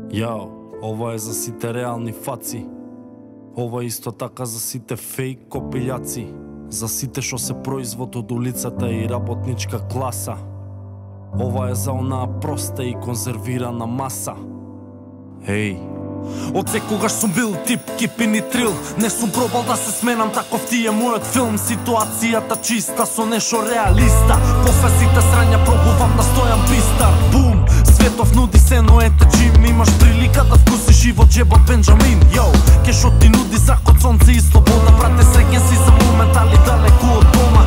Јао, ова е за сите реални фаци. Ова е исто така за сите фейк копилјаци. За сите што се производ од улицата и работничка класа. Ова е за онаа проста и конзервирана маса. Еј, од секогаш сум бил тип кипин и трил. Не сум пробал да се сменам, таков ти е мојот филм. Ситуацијата чиста со нешто реалиста. После сите срања пробувам да стојам пистар. Бум, светов нуди се, но ете чим имаш прилика да вкусиш живот джебот Бенджамин. Йоу, кешот ти нуди заход сонце и слобода. Брате, среќен си за момент, али далеку од дома.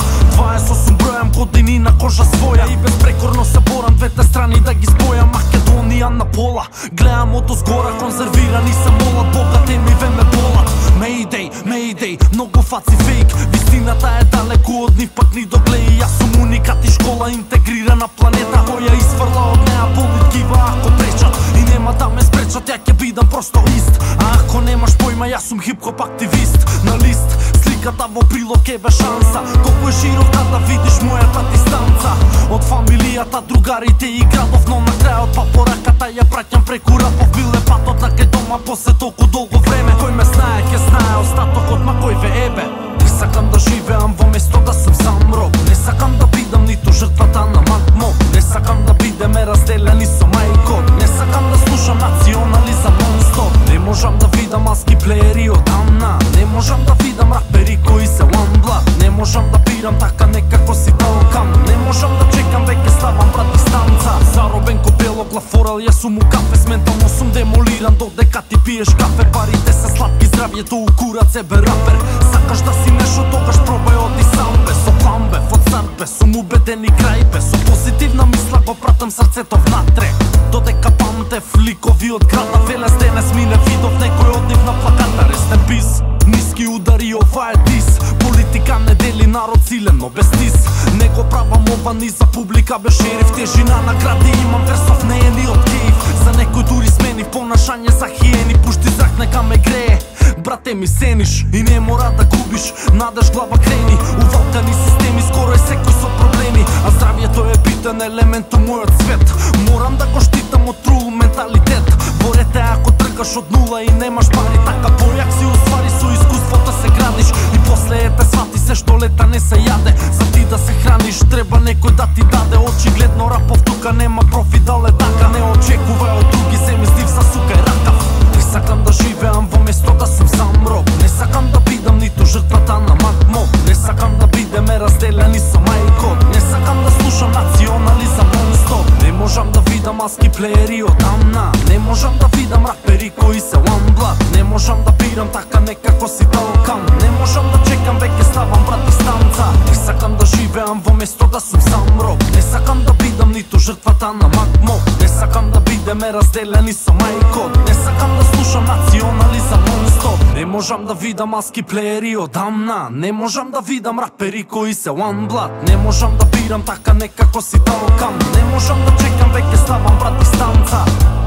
28 бројам години на кожа своја и безпрекорно се борам двете страни да ги спојам. Македонија на пола, гледам од озгора, конзервирани се молат, богате ми веме болат. Mayday, Mayday, многу фаци фейк, вистината е далеку од нив, пак ни догледи. Јас сум уникат и школа интегрирана планета, која изфрла од неа политкива ако пречат. И нема да ме спречат, ја ќе бидам просто ист. А ако немаш појма, јас сум хип-хоп активист. На лист, сликата во прилог е без шанса. Колку е широка да видиш мојата дистанца. Од фамилијата, другарите и градов, но на крајот па пораката ја праќам преку рапов. Биле патот на кај дома после толку долго време. Кој ме знае, ке знае остатокот, ма кој ве ебе. Не сакам да живеам во место да сум замрок. Не сакам да бидам ниту жртвата на макмок. Не сакам да бидеме разделени со мајкот. Не сакам да слушам национализам нон-стоп. Не можам да видам маски плеери одамна. Не можам да видам рапери кои се one blood. Не можам да пирам така некако си талкам. Не можам да чекам, веќе ставам брат дистанца. Заробен ко бело глафорал, јас сум у кафе. Ментално сум демолиран додека ти пиеш кафе. Парите се сладки, здравјето у курац е бе рапер. Сакаш да си нешто, тогаш пробај оди сам бе. Со план бе, од цар бе, сум убеден и крај бе. Со позитивна мисла го пратам срцето внатре. Додека памтев ликови од града, велес денес мине видов некој од нив на плаката. Рестен пис, ниски удари, ова е дис. Политика не дели народ силено без тис. Не го правам ова ни за публика, бе шериф. Тежина на гради имам, версов не е ни од кейф. За некој дури сменив понашање за хиени. Пушти зрак, нека ме грее, брате ми сениш. И не мора да губиш, надеж глава крени. Увалкани системи, скоро е секој со проблеми. А здравјето е битен елемент у мојот свет. Морам да го штитам од трул менталитет. Борете ако тргаш од нула и немаш пари. Така појак си уствари, со искуството се градиш. И после ете свати се што лета не се јаде. За ти да се храниш, треба некој да ти даде. Очигледно рапов тука нема профит, але така. Не очекувај од други, се ми стив за сука и ракав. Не сакам да живеам во место да сум замрок. Не сакам да бидам ниту жртвата на макмок. Не сакам да бидеме разделени со мајкот. Не сакам да слушам национализам нон-стоп. Не можам да видам маски плеери одамна. Не можам да видам рапери кои се one blood. Не можам да пирам така некако си талкам. Не можам да чекам, веќе ставам брат дистанца. Не сакам да живеам во место да сум замрок. Не сакам да бидам ниту жртвата на макмок. Не сакам да бидеме разделени со мајкот. Не сакам да слушам национализам нон-стоп. Не можам да видам маски плеери одамна. Не можам да видам рапери кои се one blood. Не можам да пирам така некако си талкам. Не можам да чекам, веќе ставам брат дистанца.